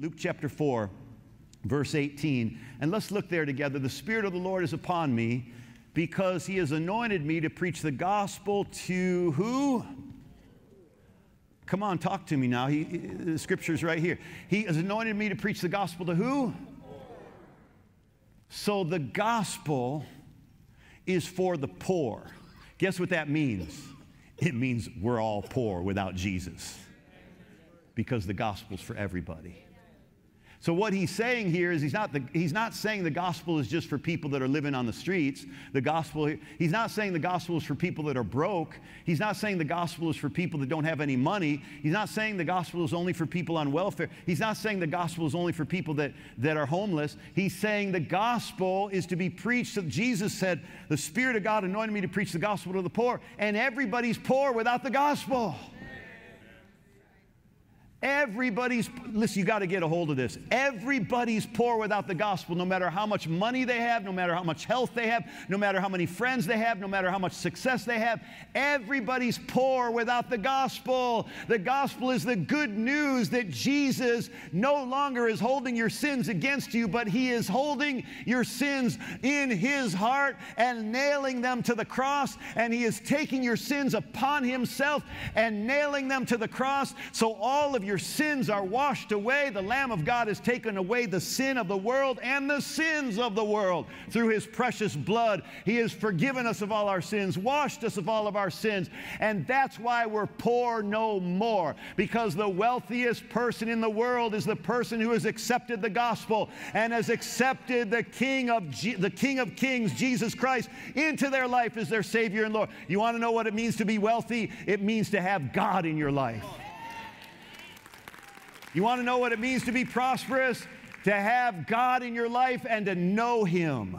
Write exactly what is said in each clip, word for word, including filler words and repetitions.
Luke chapter four, verse eighteen. And let's look there together. The Spirit of the Lord is upon me because He has anointed me to preach the gospel to who? Come on, talk to me now. He, the scripture's right here. He has anointed me to preach the gospel to who? So the gospel is for the poor. Guess what that means? It means we're all poor without Jesus, because the gospel's for everybody. So what he's saying here is he's not, the, he's not saying the gospel is just for people that are living on the streets. The gospel, he's not saying the gospel is for people that are broke. He's not saying the gospel is for people that don't have any money. He's not saying the gospel is only for people on welfare. He's not saying the gospel is only for people that, that are homeless. He's saying the gospel is to be preached. Jesus said, the Spirit of God anointed me to preach the gospel to the poor, and everybody's poor without the gospel. Everybody's, listen, you got to get a hold of this. Everybody's poor without the gospel, no matter how much money they have, no matter how much health they have, no matter how many friends they have, no matter how much success they have. Everybody's poor without the gospel. The gospel is the good news that Jesus no longer is holding your sins against you, but He is holding your sins in His heart and nailing them to the cross, and He is taking your sins upon Himself and nailing them to the cross, so all of your Your sins are washed away. The Lamb of God has taken away the sin of the world and the sins of the world through His precious blood. He has forgiven us of all our sins, washed us of all of our sins, and that's why we're poor no more, because the wealthiest person in the world is the person who has accepted the gospel and has accepted the King of G the King of Kings, Jesus Christ, into their life as their Savior and Lord. You want to know what it means to be wealthy? It means to have God in your life. You want to know what it means to be prosperous? To have God in your life and to know Him.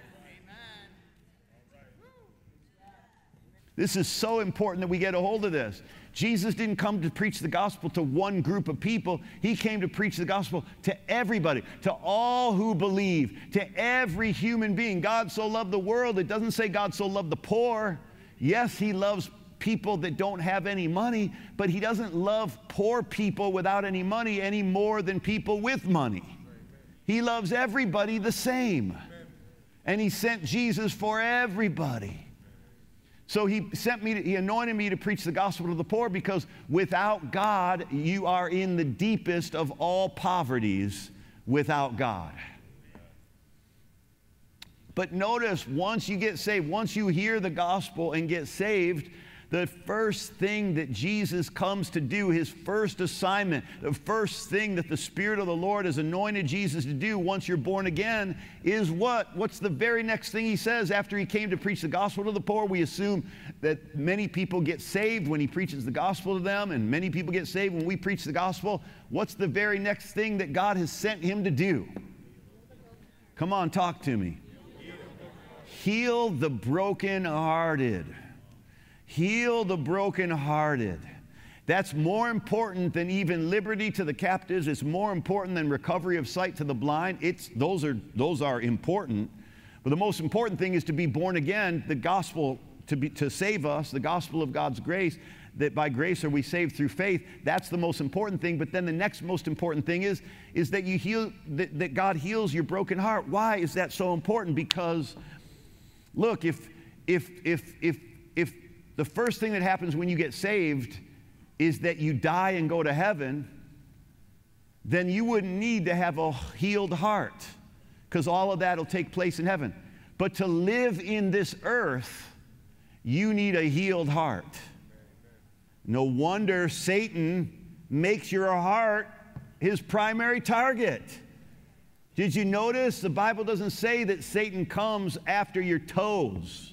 This is so important that we get a hold of this. Jesus didn't come to preach the gospel to one group of people. He came to preach the gospel to everybody, to all who believe, to every human being. God so loved the world. It doesn't say God so loved the poor. Yes, He loves people that don't have any money, but He doesn't love poor people without any money any more than people with money. He loves everybody the same. And He sent Jesus for everybody. So He sent me, to, He anointed me to preach the gospel to the poor, because without God, you are in the deepest of all poverties without God. But notice, once you get saved, once you hear the gospel and get saved, the first thing that Jesus comes to do, His first assignment, the first thing that the Spirit of the Lord has anointed Jesus to do once you're born again is what? What's the very next thing He says after He came to preach the gospel to the poor? We assume that many people get saved when He preaches the gospel to them, and many people get saved when we preach the gospel. What's the very next thing that God has sent Him to do? Come on, talk to me. Heal the brokenhearted. Heal the brokenhearted. That's more important than even liberty to the captives. It's more important than recovery of sight to the blind. It's, those are, those are important. But the most important thing is to be born again, the gospel to, be, to save us, the gospel of God's grace, that by grace are we saved through faith. That's the most important thing. But then the next most important thing is, is that, you heal, that, that God heals your broken heart. Why is that so important? Because, look, if, if, if, if, if the first thing that happens when you get saved is that you die and go to heaven, then you wouldn't need to have a healed heart, because all of that will take place in heaven. But to live in this earth, you need a healed heart. No wonder Satan makes your heart his primary target. Did you notice the Bible doesn't say that Satan comes after your toes?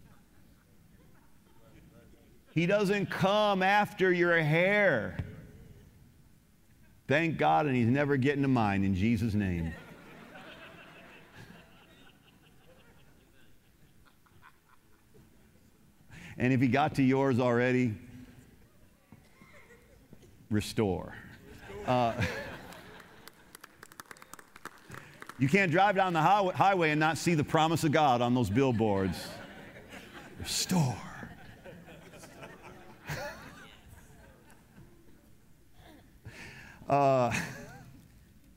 He doesn't come after your hair. Thank God, and he's never getting to mine, in Jesus' name. And if he got to yours already, restore. Uh, you can't drive down the highway and not see the promise of God on those billboards. Restore. Uh,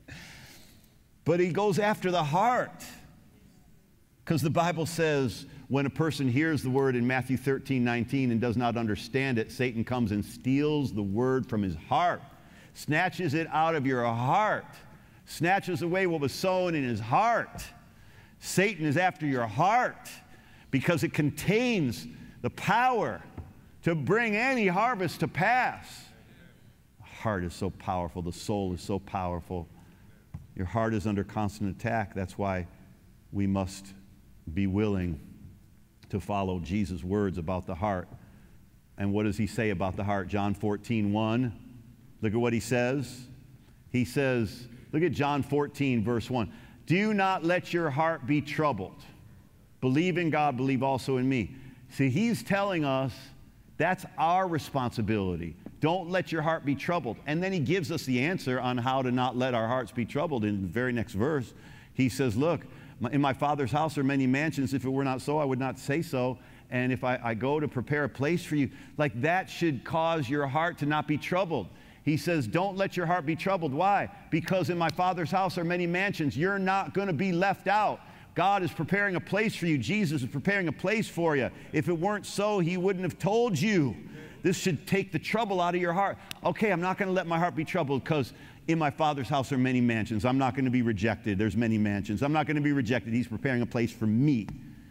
But he goes after the heart. Because the Bible says when a person hears the word in Matthew thirteen nineteen and does not understand it, Satan comes and steals the word from his heart, snatches it out of your heart, snatches away what was sown in his heart. Satan is after your heart because it contains the power to bring any harvest to pass. The heart is so powerful. The soul is so powerful. Your heart is under constant attack. That's why we must be willing to follow Jesus' words about the heart. And what does he say about the heart? John fourteen one. Look at what he says. He says, look at John fourteen, verse one. Do not let your heart be troubled. Believe in God, believe also in me. See, he's telling us that's our responsibility. Don't let your heart be troubled. And then he gives us the answer on how to not let our hearts be troubled. In the very next verse, he says, look, in my Father's house are many mansions. If it were not so, I would not say so. And if I, I go to prepare a place for you, like that should cause your heart to not be troubled. He says, don't let your heart be troubled. Why? Because in my Father's house are many mansions. You're not going to be left out. God is preparing a place for you. Jesus is preparing a place for you. If it weren't so, he wouldn't have told you. This should take the trouble out of your heart. Okay, I'm not going to let my heart be troubled because in my Father's house are many mansions. I'm not going to be rejected. There's many mansions. I'm not going to be rejected. He's preparing a place for me.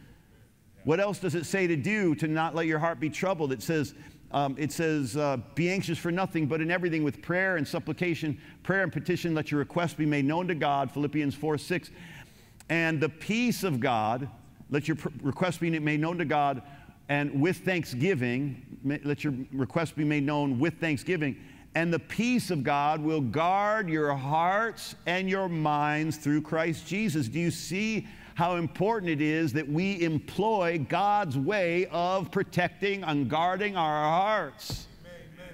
What else does it say to do to not let your heart be troubled? It says, um, it says, uh, be anxious for nothing, but in everything with prayer and supplication, prayer and petition, let your requests be made known to God, Philippians four six. And the peace of God, let your requests be made known to God, and with thanksgiving, let your requests be made known with thanksgiving, and the peace of God will guard your hearts and your minds through Christ Jesus. Do you see how important it is that we employ God's way of protecting and guarding our hearts? Amen.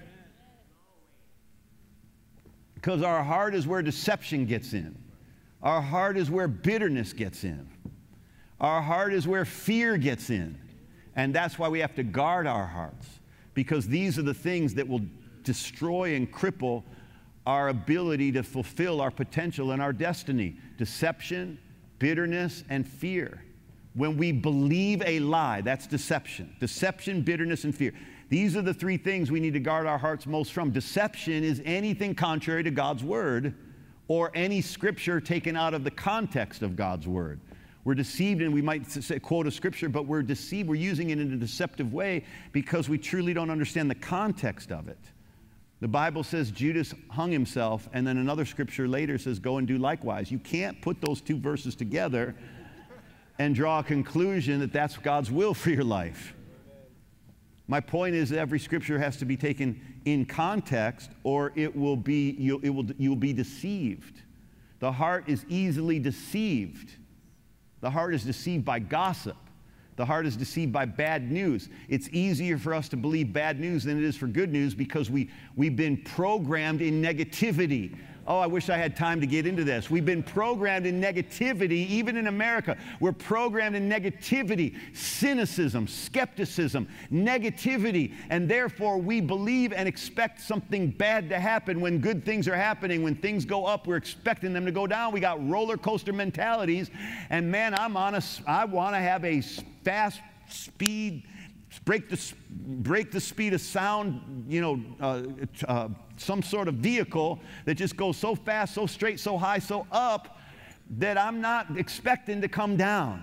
Because our heart is where deception gets in. Our heart is where bitterness gets in. Our heart is where fear gets in. And that's why we have to guard our hearts, because these are the things that will destroy and cripple our ability to fulfill our potential and our destiny. Deception, bitterness, and fear. When we believe a lie, that's deception. Deception, bitterness, and fear. These are the three things we need to guard our hearts most from. Deception is anything contrary to God's word or any scripture taken out of the context of God's word. We're deceived, and we might say, quote a scripture, but we're deceived. We're using it in a deceptive way because we truly don't understand the context of it. The Bible says Judas hung himself, and then another scripture later says, go and do likewise. You can't put those two verses together and draw a conclusion that that's God's will for your life. My point is that every scripture has to be taken in context, or it will be, you'll, it will, you'll be deceived. The heart is easily deceived. The heart is deceived by gossip. The heart is deceived by bad news. It's easier for us to believe bad news than it is for good news because we, we've been programmed in negativity. Oh, I wish I had time to get into this. We've been programmed in negativity, even in America. We're programmed in negativity, cynicism, skepticism, negativity, and therefore we believe and expect something bad to happen when good things are happening. When things go up, we're expecting them to go down. We got roller coaster mentalities, and man, I'm honest, I want to have a fast speed, break the, break the speed of sound, you know, uh, uh, some sort of vehicle that just goes so fast, so straight, so high, so up that I'm not expecting to come down.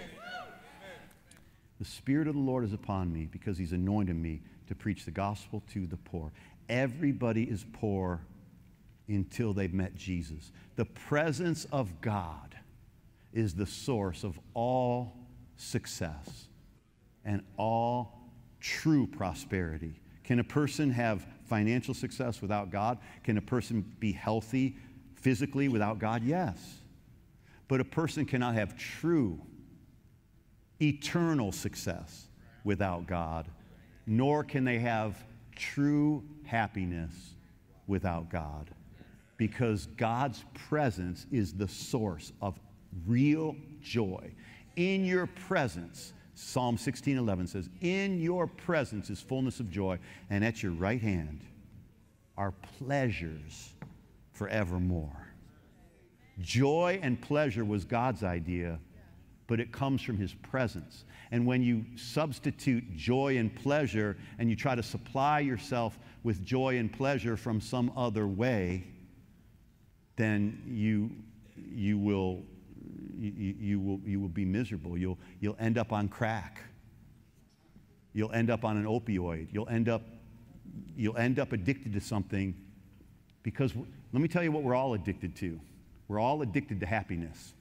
The Spirit of the Lord is upon me because He's anointed me to preach the gospel to the poor. Everybody is poor until they've met Jesus. The presence of God is the source of all success and all true prosperity. Can a person have financial success without God? Can a person be healthy physically without God? Yes. But a person cannot have true, eternal success without God, nor can they have true happiness without God, because God's presence is the source of real joy. In your presence, Psalm sixteen eleven says, in your presence is fullness of joy, and at your right hand are pleasures forevermore. Joy and pleasure was God's idea, but it comes from his presence. And when you substitute joy and pleasure and you try to supply yourself with joy and pleasure from some other way, then you, you, will, you, you, will, you will be miserable. You'll, you'll end up on crack. You'll end up on an opioid. You'll end up, you'll end up addicted to something because, let me tell you what we're all addicted to. We're all addicted to happiness.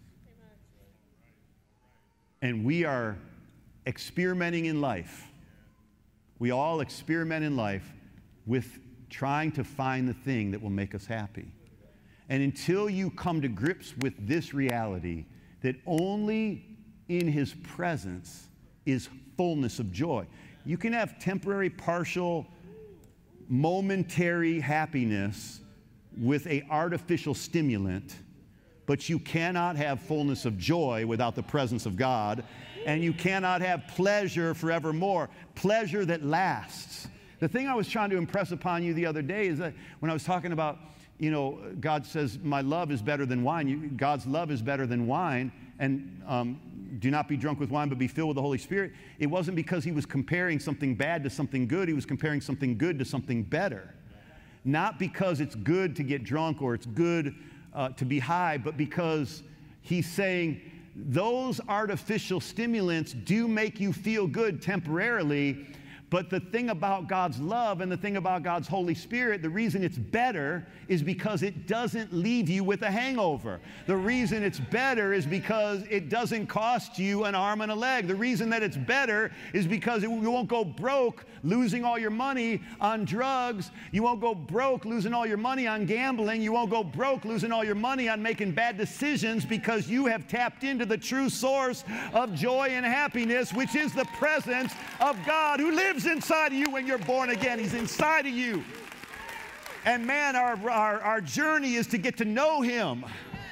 And we are experimenting in life. We all experiment in life with trying to find the thing that will make us happy. And until you come to grips with this reality that only in his presence is fullness of joy. You can have temporary, partial, momentary happiness with an artificial stimulant, but you cannot have fullness of joy without the presence of God, and you cannot have pleasure forevermore, pleasure that lasts. The thing I was trying to impress upon you the other day is that when I was talking about, you know, God says, my love is better than wine. You, God's love is better than wine, and um, do not be drunk with wine, but be filled with the Holy Spirit. It wasn't because he was comparing something bad to something good. He was comparing something good to something better. Not because it's good to get drunk or it's good Uh, to be high, but because he's saying those artificial stimulants do make you feel good temporarily, but the thing about God's love and the thing about God's Holy Spirit, the reason it's better is because it doesn't leave you with a hangover. The reason it's better is because it doesn't cost you an arm and a leg. The reason that it's better is because it, you won't go broke losing all your money on drugs. You won't go broke losing all your money on gambling. You won't go broke losing all your money on making bad decisions because you have tapped into the true source of joy and happiness, which is the presence of God who lives inside of you when you're born again. He's inside of you. And man, our, our, our journey is to get to know him.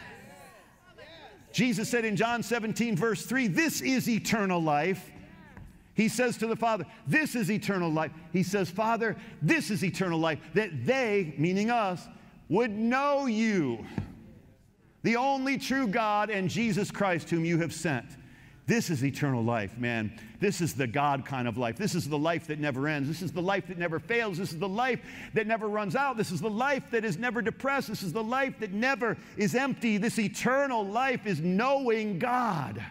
Jesus said in John seventeen, verse three, this is eternal life. He says to the Father, this is eternal life. He says, Father, this is eternal life, that they, meaning us, would know you, the only true God, and Jesus Christ whom you have sent. This is eternal life, man. This is the God kind of life. This is the life that never ends. This is the life that never fails. This is the life that never runs out. This is the life that is never depressed. This is the life that never is empty. This eternal life is knowing God.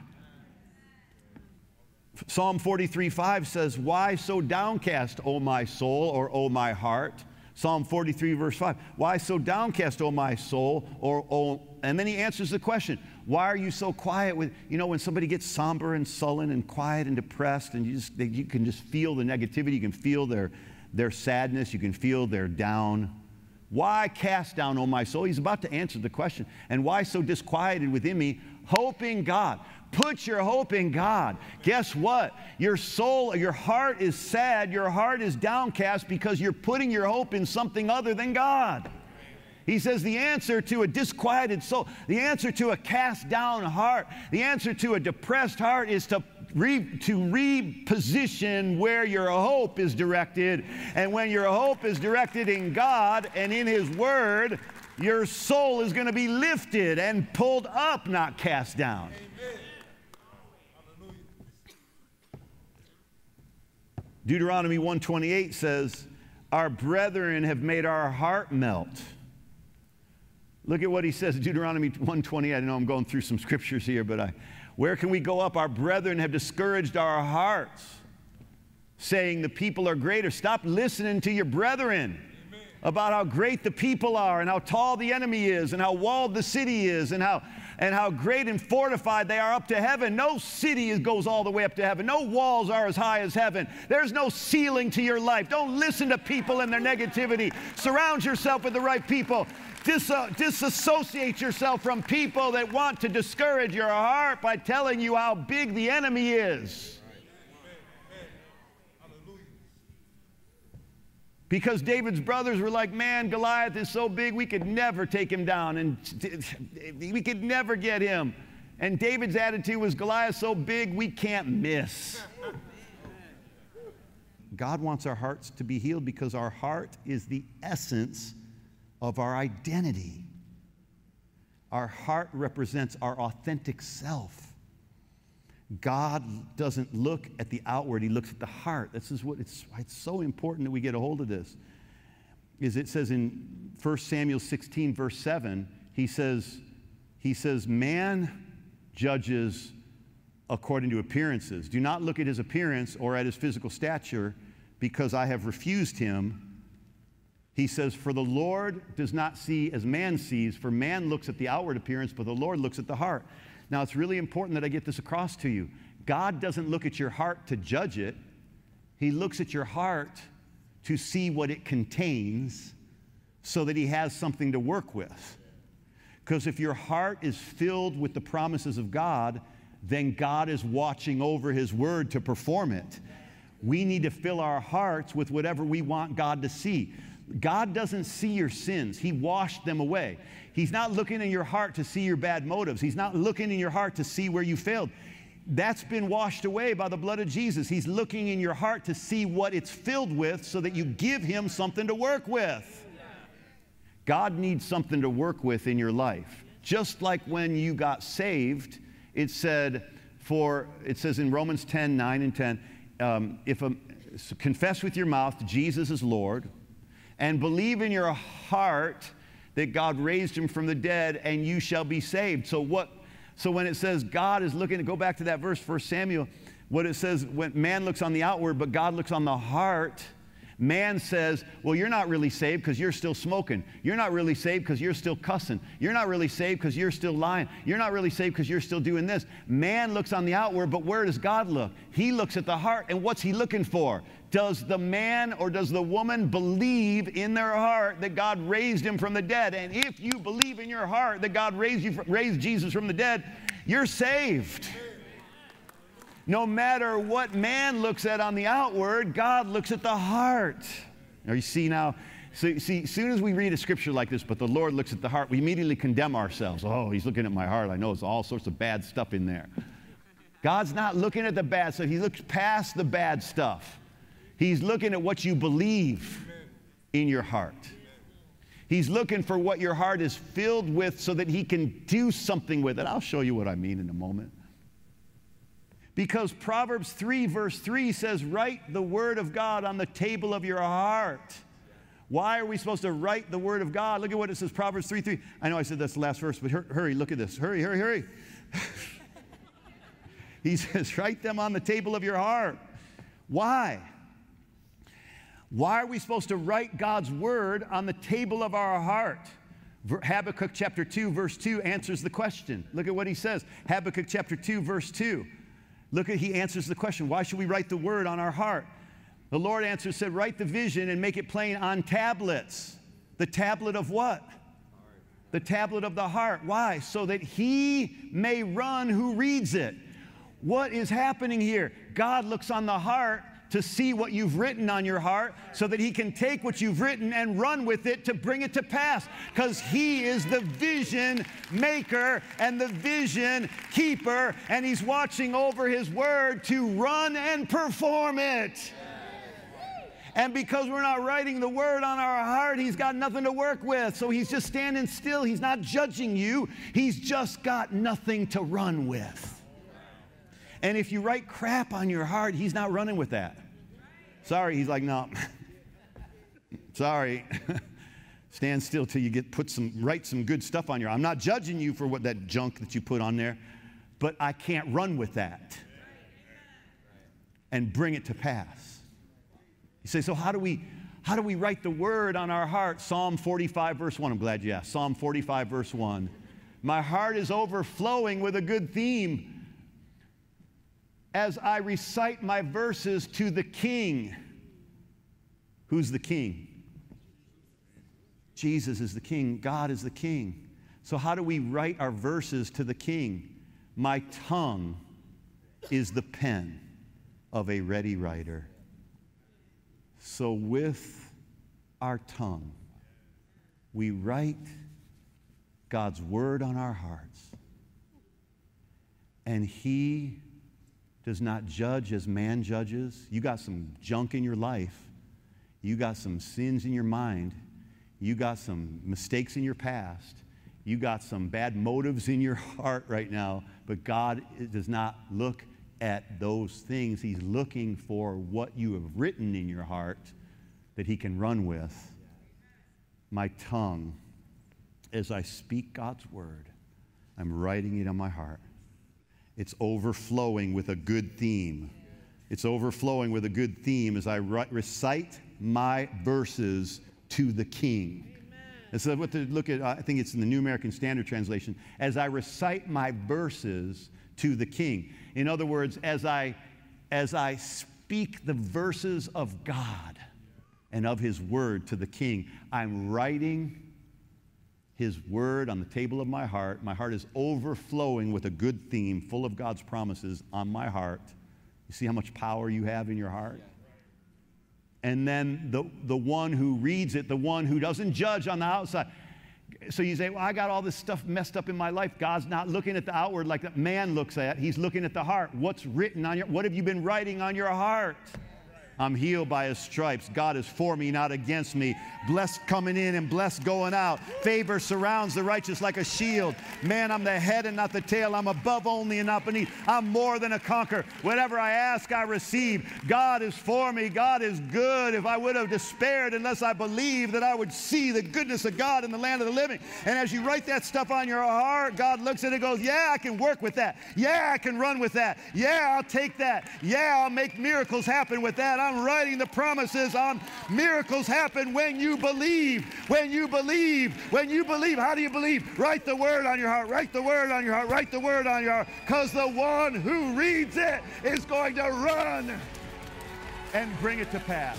Psalm forty-three five says, why so downcast, O my soul, or O my heart? Psalm forty-three verse five, why so downcast, O my soul, or O, and then he answers the question, why are you so quiet? With, you know, when somebody gets somber and sullen and quiet and depressed, and you just, they, you can just feel the negativity, you can feel their, their sadness, you can feel their down. Why cast down, O my soul? He's about to answer the question. And why so disquieted within me? Hope in God. Put your hope in God. Guess what? Your soul, your heart is sad, your heart is downcast because you're putting your hope in something other than God. He says the answer to a disquieted soul, the answer to a cast down heart, the answer to a depressed heart is to Re, to reposition where your hope is directed. And when your hope is directed in God and in his word, your soul is going to be lifted and pulled up, not cast down. Amen. Deuteronomy one twenty-eight says, our brethren have made our heart melt. Look at what he says in Deuteronomy one twenty-eight. I know I'm going through some scriptures here, but I... Where can we go up? Our brethren have discouraged our hearts, saying the people are greater. Stop listening to your brethren Amen. About how great the people are and how tall the enemy is and how walled the city is and how, and how great and fortified they are up to heaven. No city goes all the way up to heaven. No walls are as high as heaven. There's no ceiling to your life. Don't listen to people and their negativity. Surround yourself with the right people. Dis- uh, disassociate yourself from people that want to discourage your heart by telling you how big the enemy is. Because David's brothers were like, man, Goliath is so big we could never take him down and we could never get him. And David's attitude was, Goliath's so big we can't miss. God wants our hearts to be healed because our heart is the essence of our identity. Our heart represents our authentic self. God doesn't look at the outward, he looks at the heart. This is what it's, it's so important that we get a hold of this. Is it says in First Samuel sixteen, verse seven, he says, he says, man judges according to appearances. Do not look at his appearance or at his physical stature, because I have refused him. He says, for the Lord does not see as man sees, for man looks at the outward appearance, but the Lord looks at the heart. Now, it's really important that I get this across to you. God doesn't look at your heart to judge it. He looks at your heart to see what it contains so that he has something to work with. Because if your heart is filled with the promises of God, then God is watching over his word to perform it. We need to fill our hearts with whatever we want God to see. God doesn't see your sins. He washed them away. He's not looking in your heart to see your bad motives. He's not looking in your heart to see where you failed. That's been washed away by the blood of Jesus. He's looking in your heart to see what it's filled with so that you give him something to work with. God needs something to work with in your life. Just like when you got saved, it said, for, it says in Romans ten, nine and ten, um, if a, confess with your mouth Jesus is Lord, and believe in your heart that God raised him from the dead, and you shall be saved. So what? So when it says God is looking, to go back to that verse, First Samuel, what it says, when man looks on the outward, but God looks on the heart, man says, well, you're not really saved because you're still smoking. You're not really saved because you're still cussing. You're not really saved because you're still lying. You're not really saved because you're still doing this. Man looks on the outward, but where does God look? He looks at the heart, and what's he looking for? Does the man or does the woman believe in their heart that God raised him from the dead? And if you believe in your heart that God raised, you, raised Jesus from the dead, you're saved. No matter what man looks at on the outward, God looks at the heart. Now you see now, so, see, as soon as we read a scripture like this, but the Lord looks at the heart, we immediately condemn ourselves. Oh, he's looking at my heart. I know it's all sorts of bad stuff in there. God's not looking at the bad stuff. He looks past the bad stuff. He's looking at what you believe in your heart. He's looking for what your heart is filled with so that he can do something with it. I'll show you what I mean in a moment. Because Proverbs three, verse three says, write the word of God on the table of your heart. Why are we supposed to write the word of God? Look at what it says, Proverbs three, three. I know I said that's the last verse, but hurry, look at this. Hurry, hurry, hurry. He says, write them on the table of your heart. Why? Why are we supposed to write God's word on the table of our heart? Habakkuk chapter two, verse two answers the question. Look at what he says. Habakkuk chapter two, verse two. Look at, he answers the question, why should we write the word on our heart? The Lord answered, said, write the vision and make it plain on tablets. The tablet of what? The tablet of the heart. Why? So that he may run who reads it. What is happening here? God looks on the heart to see what you've written on your heart so that he can take what you've written and run with it to bring it to pass, because he is the vision maker and the vision keeper, and he's watching over his word to run and perform it. And because we're not writing the word on our heart, he's got nothing to work with. So he's just standing still. He's not judging you. He's just got nothing to run with. And if you write crap on your heart, he's not running with that. Sorry, he's like, no. Sorry. Stand still till you get put some write some good stuff on your. I'm not judging you for what that junk that you put on there, but I can't run with that and bring it to pass. You say, so how do we how do we write the word on our heart? Psalm forty-five, verse one. I'm glad you asked. Psalm forty-five, verse one. My heart is overflowing with a good theme as I recite my verses to the King. Who's the King? Jesus is the King. God is the King. So how do we write our verses to the King? My tongue is the pen of a ready writer. So with our tongue, we write God's word on our hearts. And he does not judge as man judges. You got some junk in your life. You got some sins in your mind. You got some mistakes in your past. You got some bad motives in your heart right now, but God does not look at those things. He's looking for what you have written in your heart that he can run with. My tongue, as I speak God's word, I'm writing it on my heart. It's overflowing with a good theme. It's overflowing with a good theme as I re- recite my verses to the King. And so what to look at, I think it's in the New American Standard Translation, as I recite my verses to the King. In other words, as I, as I speak the verses of God and of his word to the King, I'm writing his word on the table of my heart. My heart is overflowing with a good theme, full of God's promises on my heart. You see how much power you have in your heart? And then the, the one who reads it, the one who doesn't judge on the outside. So you say, well, I got all this stuff messed up in my life. God's not looking at the outward like that man looks at. He's looking at the heart. What's written on your, what have you been writing on your heart? I'm healed by his stripes. God is for me, not against me. Blessed coming in and blessed going out. Favor surrounds the righteous like a shield. Man, I'm the head and not the tail. I'm above only and not beneath. I'm more than a conqueror. Whatever I ask, I receive. God is for me. God is good. If I would have despaired unless I believed that I would see the goodness of God in the land of the living. And as you write that stuff on your heart, God looks at it and goes, yeah, I can work with that. Yeah, I can run with that. Yeah, I'll take that. Yeah, I'll make miracles happen with that. I'm writing the promises on miracles happen when you believe. When you believe. When you believe. How do you believe? Write the word on your heart. Write the word on your heart. Write the word on your heart. Because the one who reads it is going to run and bring it to pass.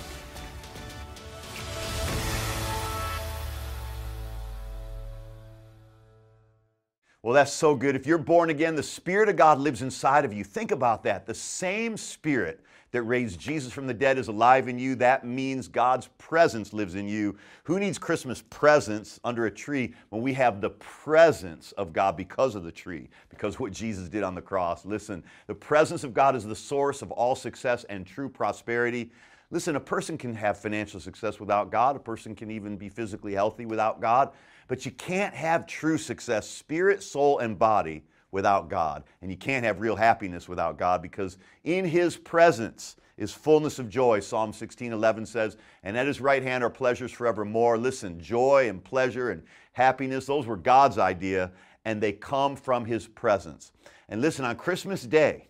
Well, that's so good. If you're born again, the Spirit of God lives inside of you. Think about that. The same Spirit that raised Jesus from the dead is alive in you. That means God's presence lives in you. Who needs Christmas presents under a tree when we have the presence of God because of the tree, because of what Jesus did on the cross? Listen, the presence of God is the source of all success and true prosperity. Listen, a person can have financial success without God. A person can even be physically healthy without God. But you can't have true success, spirit, soul, and body, without God. And you can't have real happiness without God, because in his presence is fullness of joy. Psalm sixteen eleven says, and at his right hand are pleasures forevermore. Listen, joy and pleasure and happiness, those were God's idea, and they come from his presence. And listen, on Christmas Day,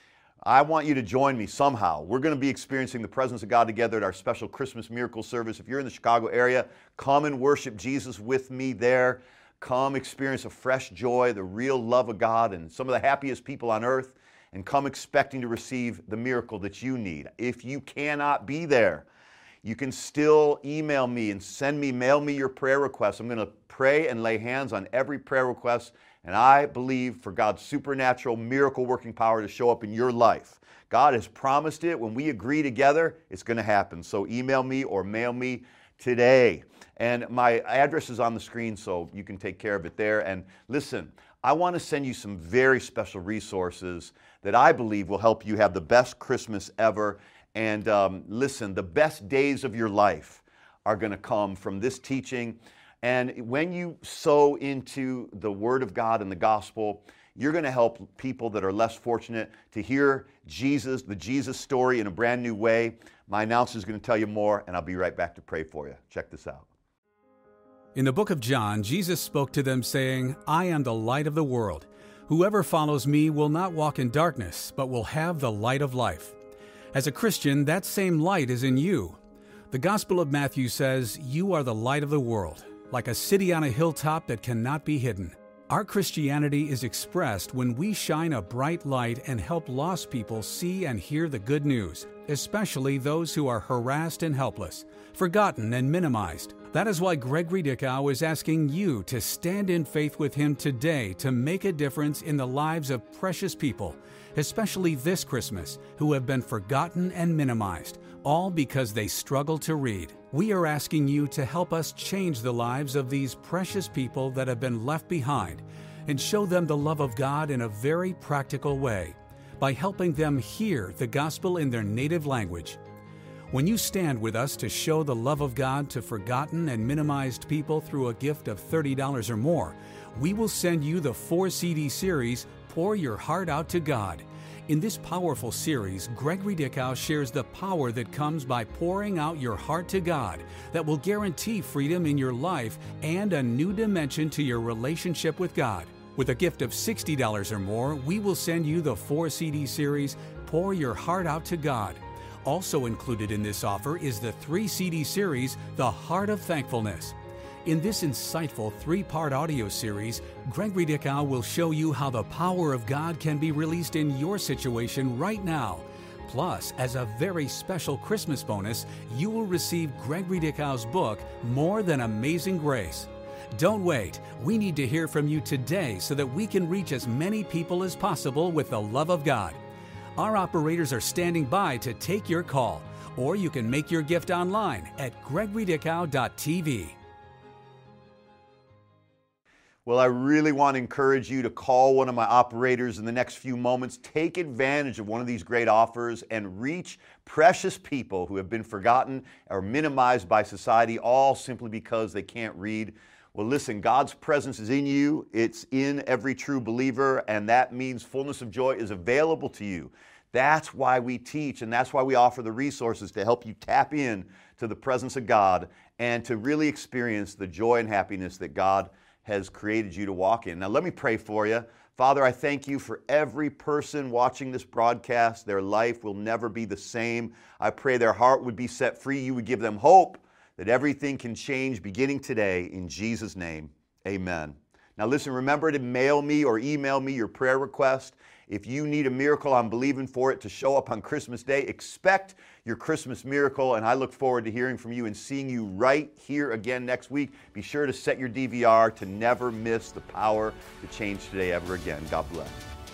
I want you to join me somehow. We're going to be experiencing the presence of God together at our special Christmas miracle service. If you're in the Chicago area, come and worship Jesus with me there. Come experience a fresh joy, the real love of God, and some of the happiest people on earth, and come expecting to receive the miracle that you need. If you cannot be there, you can still email me and send me, mail me your prayer requests. I'm going to pray and lay hands on every prayer request, and I believe for God's supernatural miracle working power to show up in your life. God has promised it. When we agree together, it's going to happen. So email me or mail me today. And my address is on the screen, so you can take care of it there. And listen, I want to send you some very special resources that I believe will help you have the best Christmas ever. And um, listen, the best days of your life are going to come from this teaching. And when you sow into the Word of God and the gospel, you're going to help people that are less fortunate to hear Jesus, the Jesus story, in a brand new way. My announcer is going to tell you more, and I'll be right back to pray for you. Check this out. In the book of John, Jesus spoke to them, saying, I am the light of the world. Whoever follows me will not walk in darkness, but will have the light of life. As a Christian, that same light is in you. The Gospel of Matthew says, you are the light of the world, like a city on a hilltop that cannot be hidden. Our Christianity is expressed when we shine a bright light and help lost people see and hear the good news, especially those who are harassed and helpless, forgotten and minimized. That is why Gregory Dickow is asking you to stand in faith with him today to make a difference in the lives of precious people, especially this Christmas, who have been forgotten and minimized, all because they struggle to read. We are asking you to help us change the lives of these precious people that have been left behind and show them the love of God in a very practical way by helping them hear the gospel in their native language. When you stand with us to show the love of God to forgotten and minimized people through a gift of thirty dollars or more, we will send you the four C D series, Pour Your Heart Out to God. In this powerful series, Gregory Dickow shares the power that comes by pouring out your heart to God that will guarantee freedom in your life and a new dimension to your relationship with God. With a gift of sixty dollars or more, we will send you the four C D series, Pour Your Heart Out to God. Also included in this offer is the three C D series, The Heart of Thankfulness. In this insightful three-part audio series, Gregory Dickow will show you how the power of God can be released in your situation right now. Plus, as a very special Christmas bonus, you will receive Gregory Dickow's book, More Than Amazing Grace. Don't wait. We need to hear from you today so that we can reach as many people as possible with the love of God. Our operators are standing by to take your call, or you can make your gift online at gregory dickow dot t v. Well, I really want to encourage you to call one of my operators in the next few moments. Take advantage of one of these great offers and reach precious people who have been forgotten or minimized by society, all simply because they can't read. Well, listen, God's presence is in you. It's in every true believer, and that means fullness of joy is available to you. That's why we teach, and that's why we offer the resources to help you tap in to the presence of God and to really experience the joy and happiness that God has created you to walk in. Now, let me pray for you. Father, I thank you for every person watching this broadcast. Their life will never be the same. I pray their heart would be set free. You would give them hope that everything can change beginning today. In Jesus' name, amen. Now listen, remember to mail me or email me your prayer request. If you need a miracle, I'm believing for it to show up on Christmas Day. Expect your Christmas miracle, and I look forward to hearing from you and seeing you right here again next week. Be sure to set your D V R to never miss the power to change today ever again. God bless.